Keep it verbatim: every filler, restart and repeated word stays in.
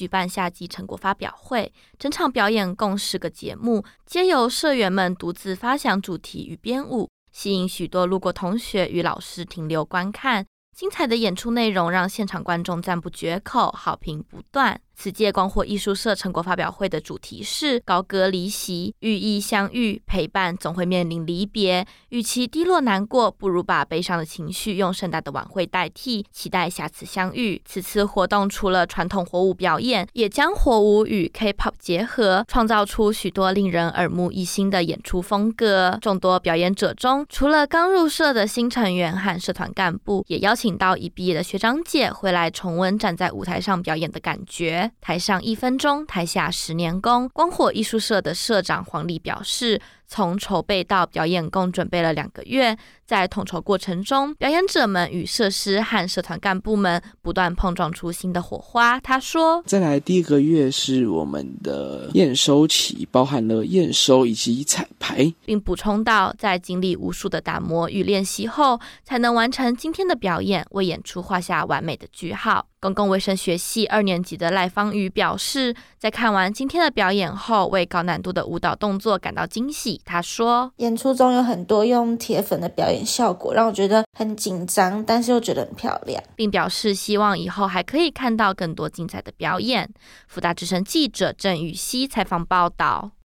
举办夏季成果发表会，整场表演共十个节目，皆由社员们独自发想主题与编舞，吸引许多路过同学与老师停留观看。精彩的演出内容让现场观众赞不绝口，好评不断。此届光火艺术社成果发表会的主题是高歌离席，寓意相遇，陪伴总会面临离别，与其低落难过，不如把悲伤的情绪用盛大的晚会代替，期待下次相遇。此次活动除了传统火舞表演，也将火舞与 K-pop 结合，创造出许多令人耳目一新的演出风格。众多表演者中，除了刚入社的新成员和社团干部，也邀请到已毕业的学长姐回来重温站在舞台上表演的感觉。台上一分钟，台下十年功。光火艺术社的社长黄丽表示，从筹备到表演共准备了两个月，在统筹过程中，表演者们与社师和社团干部们不断碰撞出新的火花。他说， 再来第一个月是我们的验收期，包含了验收以及彩排， 并补充到，在经历无数的打磨与练习后，才能完成今天的表演，为演出画下完美的句号。公共卫生学系二年级的赖芳瑜表示，在看完今天的表演后，为高难度的舞蹈动作感到惊喜。他说， 演出中有很多用铁粉的表演效果，让我觉得很紧张，但是又觉得很漂亮， 并表示希望以后还可以看到更多精彩的表演。福大之声记者郑雨熙采访报道。